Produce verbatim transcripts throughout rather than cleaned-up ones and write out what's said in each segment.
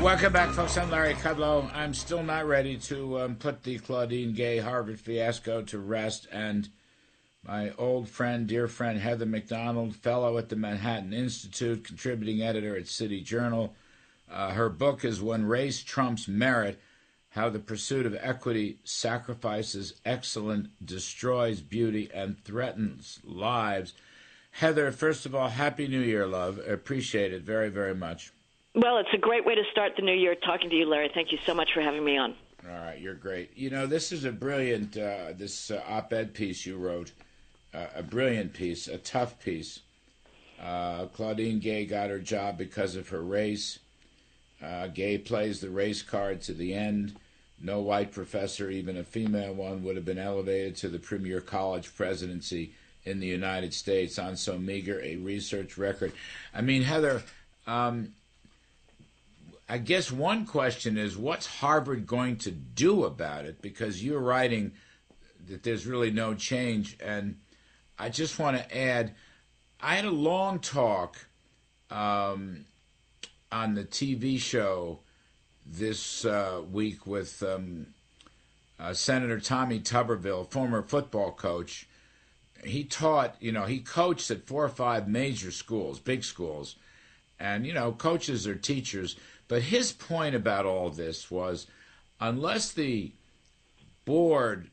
Welcome back, folks. I'm Larry Kudlow. I'm still not ready to um, put the Claudine Gay Harvard fiasco to rest. And my old friend, dear friend, Heather Mac Donald, fellow at the Manhattan Institute, contributing editor at City Journal. Uh, her book is When Race Trumps Merit, How the Pursuit of Equity Sacrifices Excellence, Destroys Beauty, and Threatens Lives. Heather, first of all, Happy New Year, love. I appreciate it very, very much. Well, it's a great way to start the new year talking to you, Larry. Thank you so much for having me on. All right, you're great. You know, this is a brilliant, uh, this uh, op-ed piece you wrote, uh, a brilliant piece, a tough piece. Uh, Claudine Gay got her job because of her race. Uh, Gay plays the race card to the end. No white professor, even a female one, would have been elevated to the premier college presidency in the United States on so meager a research record. I mean, Heather, um, I guess one question is, what's Harvard going to do about it? Because you're writing that there's really no change. And I just want to add, I had a long talk um, on the T V show this uh, week with um, uh, Senator Tommy Tuberville, former football coach. He taught, you know, he coached at four or five major schools, big schools. And, you know, coaches are teachers. But his point about all this was, unless the board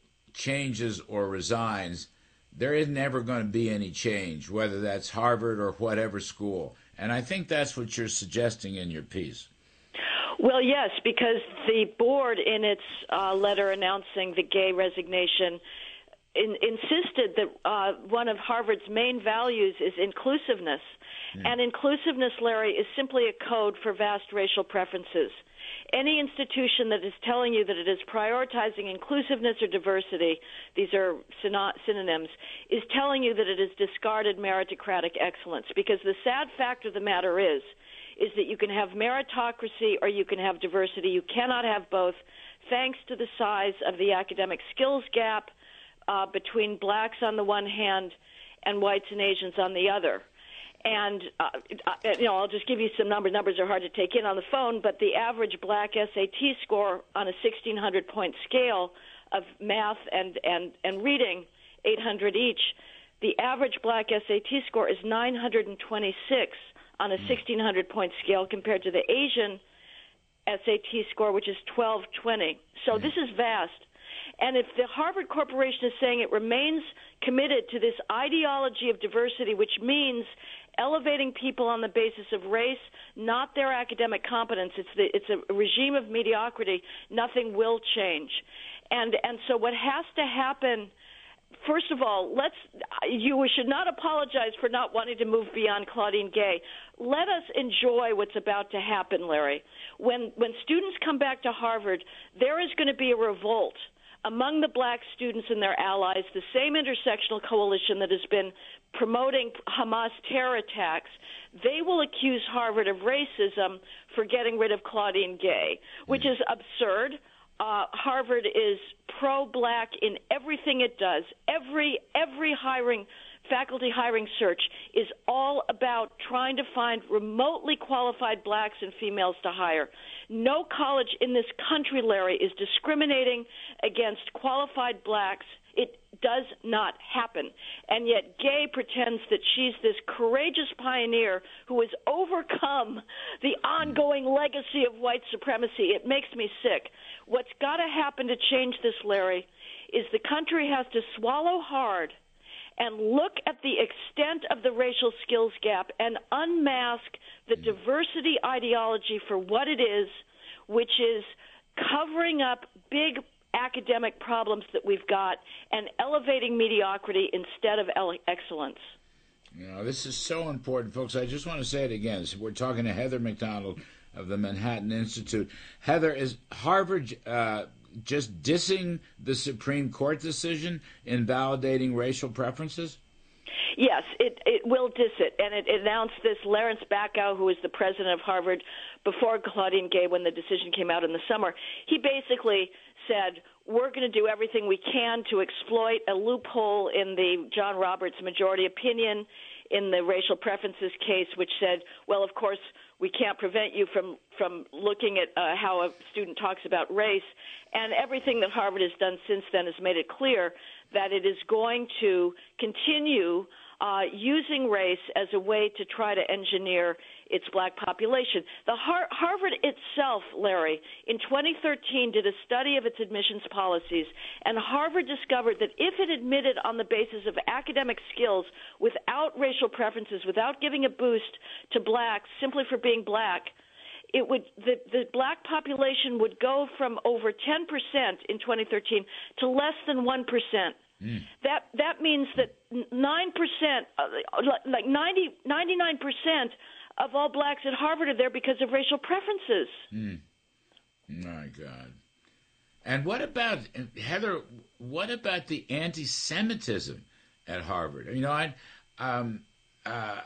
changes or resigns, there is never going to be any change, whether that's Harvard or whatever school. And I think that's what you're suggesting in your piece. Well, yes, because the board, in its uh, letter announcing the Gay resignation, in, insisted that uh, one of Harvard's main values is inclusiveness. Mm. And inclusiveness, Larry, is simply a code for vast racial preferences. Any institution that is telling you that it is prioritizing inclusiveness or diversity, these are synonyms, is telling you that it has discarded meritocratic excellence. Because the sad fact of the matter is, is that you can have meritocracy or you can have diversity. You cannot have both, thanks to the size of the academic skills gap uh, between blacks on the one hand and whites and Asians on the other. And, uh, you know, I'll just give you some numbers. Numbers are hard to take in on the phone, but the average black S A T score on a sixteen hundred point scale of math and, and, and reading, eight hundred each, the average black S A T score is nine hundred twenty-six on a sixteen hundred point scale compared to the Asian S A T score, which is twelve twenty. So this is vast. And if the Harvard Corporation is saying it remains committed to this ideology of diversity, which means elevating people on the basis of race, not their academic competence, it's the, it's a regime of mediocrity, nothing will change. And and so what has to happen, first of all, let's you should not apologize for not wanting to move beyond Claudine Gay. Let us enjoy what's about to happen, Larry. When when students come back to Harvard, there is going to be a revolt among the black students and their allies, the same intersectional coalition that has been promoting Hamas terror attacks. They will accuse Harvard of racism for getting rid of Claudine Gay, which is absurd. Uh, Harvard is pro-black in everything it does. Every every hiring, faculty hiring search is all about trying to find remotely qualified blacks and females to hire. No college in this country, Larry, is discriminating against qualified blacks. It does not happen. And yet Gay pretends that she's this courageous pioneer who has overcome the ongoing legacy of white supremacy. It makes me sick. What's got to happen to change this, Larry, is the country has to swallow hard and look at the extent of the racial skills gap and unmask the diversity ideology for what it is, which is covering up big academic problems that we've got and elevating mediocrity instead of excellence. You know, this is so important, folks. I just want to say it again. So we're talking to Heather Mac Donald of the Manhattan Institute. Heather, is Harvard uh, just dissing the Supreme Court decision, invalidating racial preferences? Yes, it, it will diss it, and it, it announced this. Lawrence Bacow, who was the president of Harvard before Claudine Gay when the decision came out in the summer, he basically said, we're going to do everything we can to exploit a loophole in the John Roberts majority opinion in the racial preferences case, which said, well, of course, we can't prevent you from, from looking at uh, how a student talks about race. And everything that Harvard has done since then has made it clear that it is going to continue uh, using race as a way to try to engineer its black population. The Har- Harvard itself, Larry, in twenty thirteen did a study of its admissions policies, and Harvard discovered that if it admitted on the basis of academic skills without racial preferences, without giving a boost to blacks simply for being black, it would the, the black population would go from over ten percent in twenty thirteen to less than one percent. Mm. That that means that nine percent, like ninety, ninety-nine percent of all blacks at Harvard are there because of racial preferences. Mm. My God. And what about, Heather, what about the anti-Semitism at Harvard? You know, I, um, uh,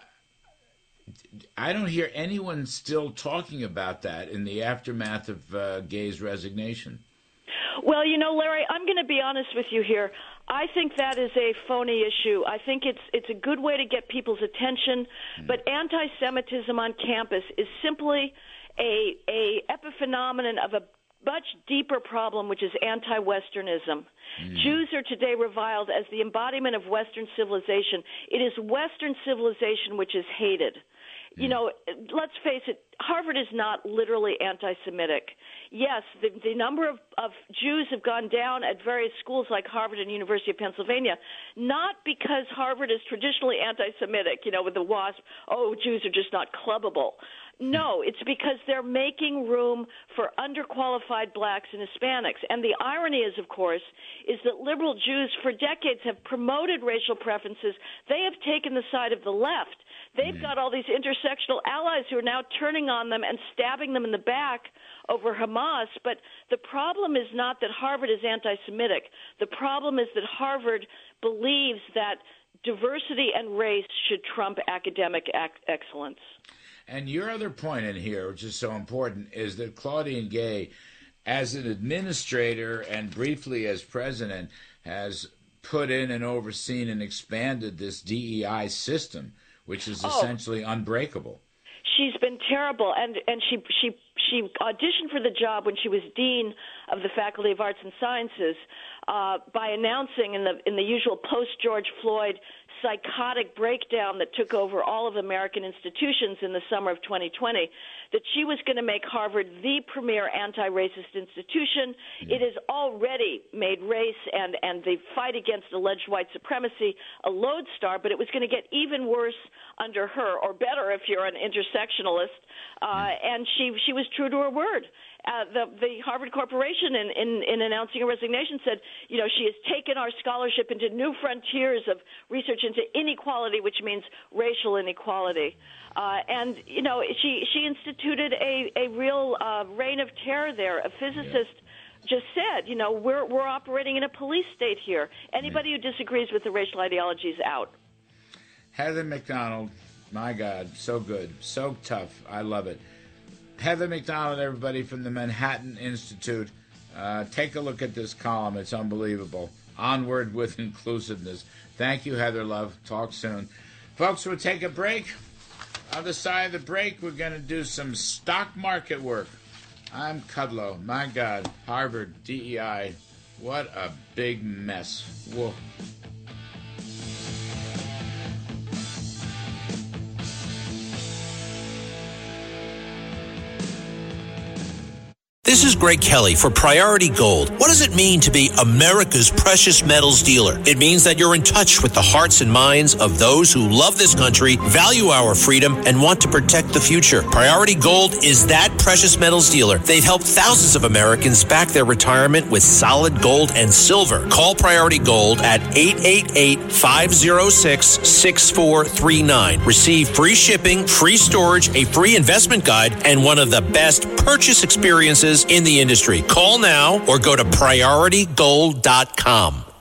I don't hear anyone still talking about that in the aftermath of uh, Gay's resignation. Well, you know, Larry, I'm going to be honest with you here. I think that is a phony issue. I think it's it's a good way to get people's attention, mm. but anti-Semitism on campus is simply a a epiphenomenon of a much deeper problem, which is anti-Westernism. Mm. Jews are today reviled as the embodiment of Western civilization. It is Western civilization which is hated. You know, let's face it, Harvard is not literally anti-Semitic. Yes, the, the number of, of Jews have gone down at various schools like Harvard and University of Pennsylvania, not because Harvard is traditionally anti-Semitic, you know, with the WASP, oh, Jews are just not clubbable. No, it's because they're making room for underqualified blacks and Hispanics. And the irony is, of course, is that liberal Jews for decades have promoted racial preferences. They have taken the side of the left. They've mm. got all these intersectional allies who are now turning on them and stabbing them in the back over Hamas. But the problem is not that Harvard is anti-Semitic. The problem is that Harvard believes that diversity and race should trump academic ac- excellence. And your other point in here, which is so important, is that Claudine Gay, as an administrator and briefly as president, has put in and overseen and expanded this D E I system, which is oh. essentially unbreakable. She's been terrible, and and she she she auditioned for the job when she was dean of the Faculty of Arts and Sciences uh, by announcing in the in the usual post-George Floyd psychotic breakdown that took over all of American institutions in the summer of twenty twenty, that she was going to make Harvard the premier anti-racist institution. Mm. It has already made race and, and the fight against alleged white supremacy a lodestar, but it was going to get even worse under her, or better if you're an intersectionalist. Uh, mm. And she she was true to her word. Uh, the, the Harvard Corporation, in, in, in announcing a resignation, said, you know, she has taken our scholarship into new frontiers of research into inequality, which means racial inequality. Uh, and, you know, she, she instituted a, a real uh, reign of terror there. A physicist yeah. just said, you know, we're, we're operating in a police state here. Anybody yeah. who disagrees with the racial ideology is out. Heather Mac Donald, my God, so good, so tough. I love it. Heather Mac Donald, everybody from the Manhattan Institute. Uh, take a look at this column. It's unbelievable. Onward with inclusiveness. Thank you, Heather, love. Talk soon. Folks, we'll take a break. On the side of the break, we're going to do some stock market work. I'm Kudlow. My God, Harvard, D E I. What a big mess. Whoa. This is Greg Kelly for Priority Gold. What does it mean to be America's precious metals dealer? It means that you're in touch with the hearts and minds of those who love this country, value our freedom, and want to protect the future. Priority Gold is that precious metals dealer. They've helped thousands of Americans back their retirement with solid gold and silver. Call Priority Gold at eight eight eight, five oh six, six four three nine. Receive free shipping, free storage, a free investment guide, and one of the best purchase experiences in the industry. Call now or go to priority gold dot com.